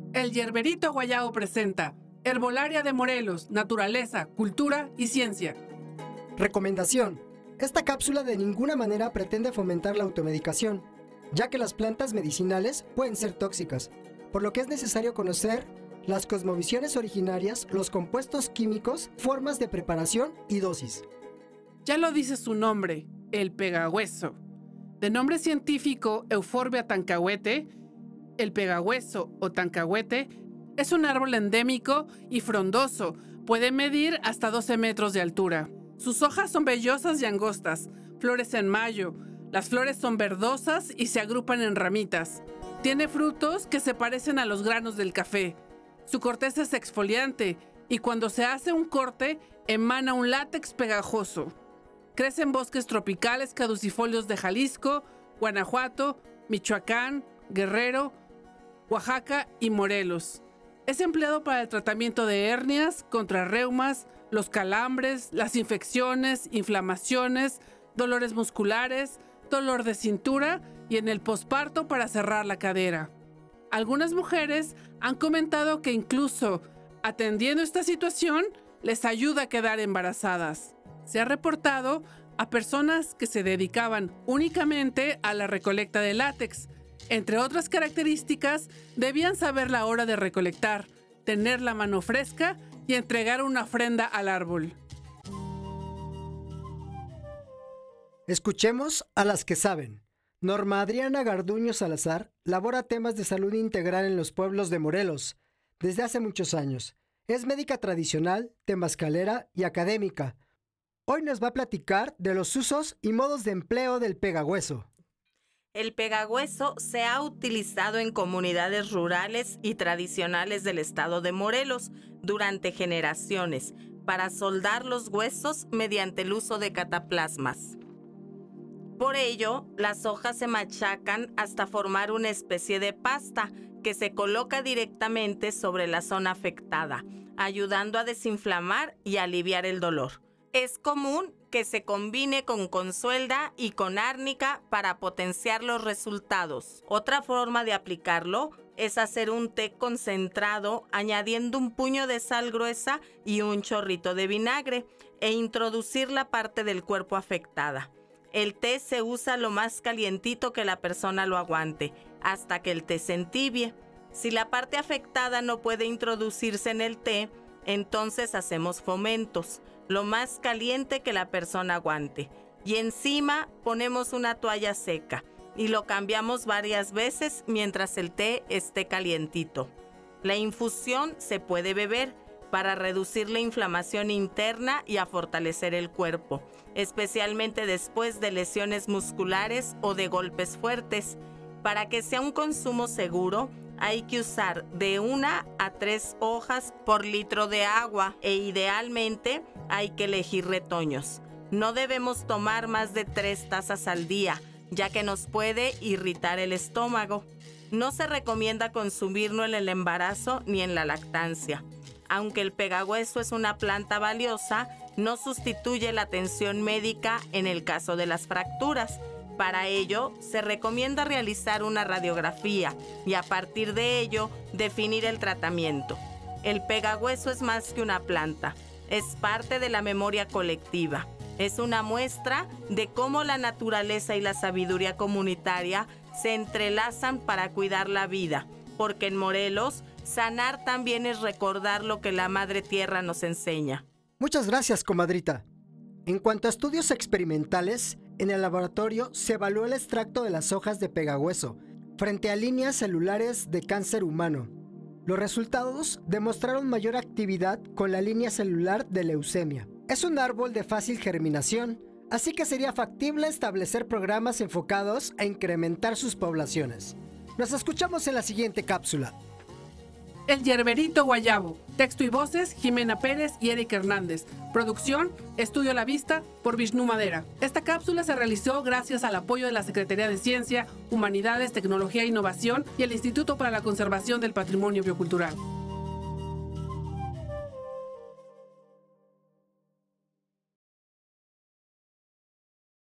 El Yerberito Guayabo presenta Herbolaria de Morelos, Naturaleza, Cultura y Ciencia. Recomendación. Esta cápsula de ninguna manera pretende fomentar la automedicación, ya que las plantas medicinales pueden ser tóxicas, por lo que es necesario conocer las cosmovisiones originarias, los compuestos químicos, formas de preparación y dosis. Ya lo dice su nombre, el pegahueso. De nombre científico Euphorbia tancahuete, el pegahueso o tancahuete es un árbol endémico y frondoso. Puede medir hasta 12 metros de altura. Sus hojas son vellosas y angostas, florece en mayo. Las flores son verdosas y se agrupan en ramitas. Tiene frutos que se parecen a los granos del café. Su corteza es exfoliante y cuando se hace un corte, emana un látex pegajoso. Crece en bosques tropicales caducifolios de Jalisco, Guanajuato, Michoacán, Guerrero, Oaxaca y Morelos. Es empleado para el tratamiento de hernias, contra reumas, los calambres, las infecciones, inflamaciones, dolores musculares, dolor de cintura y en el posparto para cerrar la cadera. Algunas mujeres han comentado que incluso atendiendo esta situación les ayuda a quedar embarazadas. Se ha reportado a personas que se dedicaban únicamente a la recolecta de látex. Entre otras características, debían saber la hora de recolectar, tener la mano fresca y entregar una ofrenda al árbol. Escuchemos a las que saben. Norma Adriana Garduño Salazar labora temas de salud integral en los pueblos de Morelos desde hace muchos años. Es médica tradicional, temazcalera y académica. Hoy nos va a platicar de los usos y modos de empleo del pegahueso. El pegahueso se ha utilizado en comunidades rurales y tradicionales del estado de Morelos durante generaciones para soldar los huesos mediante el uso de cataplasmas. Por ello, las hojas se machacan hasta formar una especie de pasta que se coloca directamente sobre la zona afectada, ayudando a desinflamar y aliviar el dolor. Es común que se combine con consuelda y con árnica para potenciar los resultados. Otra forma de aplicarlo es hacer un té concentrado añadiendo un puño de sal gruesa y un chorrito de vinagre e introducir la parte del cuerpo afectada. El té se usa lo más calientito que la persona lo aguante, hasta que el té se entibie. Si la parte afectada no puede introducirse en el té, entonces hacemos fomentos, lo más caliente que la persona aguante. Y encima ponemos una toalla seca y lo cambiamos varias veces mientras el té esté calientito. La infusión se puede beber para reducir la inflamación interna y a fortalecer el cuerpo, especialmente después de lesiones musculares o de golpes fuertes. Para que sea un consumo seguro, hay que usar de 1 a 3 hojas por litro de agua e idealmente hay que elegir retoños. No debemos tomar más de 3 tazas al día, ya que nos puede irritar el estómago. No se recomienda consumirlo en el embarazo ni en la lactancia. Aunque el pegahueso es una planta valiosa, no sustituye la atención médica en el caso de las fracturas. Para ello, se recomienda realizar una radiografía y a partir de ello, definir el tratamiento. El pegahueso es más que una planta, es parte de la memoria colectiva. Es una muestra de cómo la naturaleza y la sabiduría comunitaria se entrelazan para cuidar la vida, porque en Morelos, sanar también es recordar lo que la Madre Tierra nos enseña. Muchas gracias, comadrita. En cuanto a estudios experimentales, en el laboratorio se evaluó el extracto de las hojas de pegahueso frente a líneas celulares de cáncer humano. Los resultados demostraron mayor actividad con la línea celular de leucemia. Es un árbol de fácil germinación, así que sería factible establecer programas enfocados a incrementar sus poblaciones. Nos escuchamos en la siguiente cápsula. El Yerberito Guayabo. Texto y voces, Jimena Pérez y Eric Hernández. Producción, Estudio La Vista, por Vishnu Madera. Esta cápsula se realizó gracias al apoyo de la Secretaría de Ciencia, Humanidades, Tecnología e Innovación y el Instituto para la Conservación del Patrimonio Biocultural.